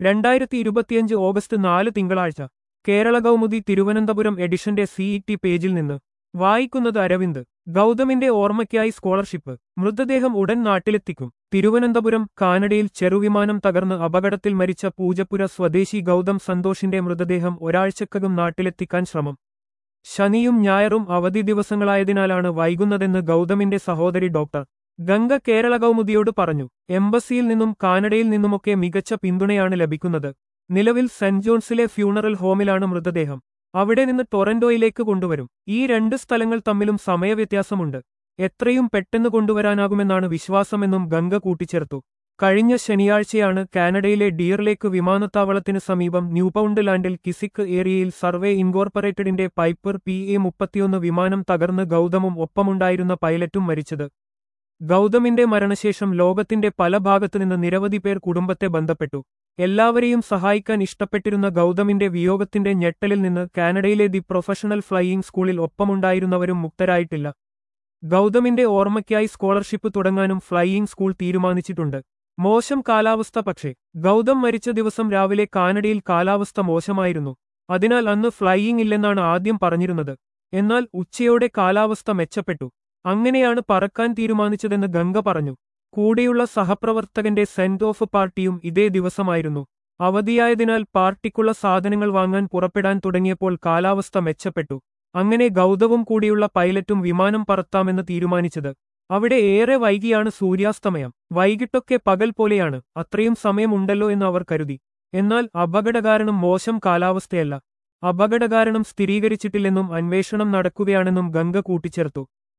2025 August 4 തിങ്കളാഴ്ച കേരള കൗമുദി തിരുവനന്തപുരം എഡിഷന്റെ CET പേജിൽ നിന്ന് വായിക്കുന്നത് അരവിന്ദ്. ഗൗതമിന്റെ ഓർമ്മയ്ക്കായി സ്കോളർഷിപ്പ്. മൃതദേഹം ഉടൻ നാട്ടിലെത്തിക്കും. തിരുവനന്തപുരം. കാനഡയിൽ ചെറുവിമാനം തകർന്ന് അപകടത്തിൽ മരിച്ച പൂജപ്പുര സ്വദേശി ഗൗതം സന്തോഷിന്റെ മൃതദേഹം ഒരാഴ്ചക്കകം നാട്ടിലെത്തിക്കാൻ ശ്രമം. ശനിയും ഞായറും അവധി ദിവസങ്ങളായതിനാലാണ് വൈകുന്നതെന്ന് ഗൗതമിന്റെ സഹോദരി ഡോക്ടർ ഗംഗ കേരള കൗമുദിയോട് പറഞ്ഞു. എംബസിയിൽ നിന്നും കാനഡയിൽ നിന്നുമൊക്കെ മികച്ച പിന്തുണയാണ് ലഭിക്കുന്നത്. നിലവിൽ സെന്റ് ജോൺസിലെ ഫ്യൂണറൽ ഹോമിലാണ് മൃതദേഹം. അവിടെ നിന്ന് ടൊറന്റോയിലേക്ക് കൊണ്ടുവരും. ഈ രണ്ട് സ്ഥലങ്ങൾ തമ്മിലും സമയവ്യത്യാസമുണ്ട്. എത്രയും പെട്ടെന്ന് കൊണ്ടുവരാനാകുമെന്നാണ് വിശ്വാസമെന്നും ഗംഗ കൂട്ടിച്ചേർത്തു. കഴിഞ്ഞ ശനിയാഴ്ചയാണ് കാനഡയിലെ ഡിയർ ലേക്ക് വിമാനത്താവളത്തിന് സമീപം ന്യൂപൗണ്ട് ലാൻഡിൽ കിസിക് ഏരിയയിൽ സർവേ ഇൻകോർപ്പറേറ്റഡിന്റെ പൈപ്പർ PA-31 വിമാനം തകർന്ന് ഗൗതമും ഒപ്പമുണ്ടായിരുന്ന പൈലറ്റും മരിച്ചത്. ഗൗതമിന്റെ മരണശേഷം ലോകത്തിന്റെ പല ഭാഗത്തുനിന്ന് നിരവധി പേർ കുടുംബത്തെ ബന്ധപ്പെട്ടു. എല്ലാവരെയും സഹായിക്കാൻ ഇഷ്ടപ്പെട്ടിരുന്ന ഗൗതമിന്റെ വിയോഗത്തിന്റെ ഞെട്ടലിൽ നിന്ന് കാനഡയിലെ ദി പ്രൊഫഷണൽ ഫ്ലൈയിംഗ് സ്കൂളിൽ ഒപ്പമുണ്ടായിരുന്നവരും മുക്തരായിട്ടില്ല. ഗൗതമിന്റെ ഓർമ്മയ്ക്കായി സ്കോളർഷിപ്പ് തുടങ്ങാനും ഫ്ലൈയിംഗ് സ്കൂൾ തീരുമാനിച്ചിട്ടുണ്ട്. മോശം കാലാവസ്ഥ. പക്ഷേ ഗൗതം മരിച്ച ദിവസം രാവിലെ കാനഡയിൽ കാലാവസ്ഥ മോശമായിരുന്നു. അതിനാൽ അന്ന് ഫ്ലൈയിംഗ് ഇല്ലെന്നാണ് ആദ്യം പറഞ്ഞിരുന്നത്. എന്നാൽ ഉച്ചയോടെ കാലാവസ്ഥ മെച്ചപ്പെട്ടു. അങ്ങനെയാണ് പറക്കാൻ തീരുമാനിച്ചതെന്ന് ഗംഗ പറഞ്ഞു. കൂടെയുള്ള സഹപ്രവർത്തകന്റെ സെന്റ് ഓഫ് പാർട്ടിയും ഇതേ ദിവസമായിരുന്നു. അവധിയായതിനാൽ പാർട്ടിക്കുള്ള സാധനങ്ങൾ വാങ്ങാൻ പുറപ്പെടാൻ തുടങ്ങിയപ്പോൾ കാലാവസ്ഥ മെച്ചപ്പെട്ടു. അങ്ങനെ ഗൗതവും കൂടിയുള്ള പൈലറ്റും വിമാനം പറത്താമെന്ന് തീരുമാനിച്ചത്. അവിടെ ഏറെ വൈകിയാണ് സൂര്യാസ്തമയം. വൈകിട്ടൊക്കെ പകൽ പോലെയാണ്. അത്രയും സമയമുണ്ടല്ലോ എന്ന് അവർ കരുതി. എന്നാൽ അപകടകാരണം മോശം കാലാവസ്ഥയല്ല. അപകടകാരണം സ്ഥിരീകരിച്ചിട്ടില്ലെന്നും അന്വേഷണം നടക്കുകയാണെന്നും ഗംഗ കൂട്ടിച്ചേർത്തു.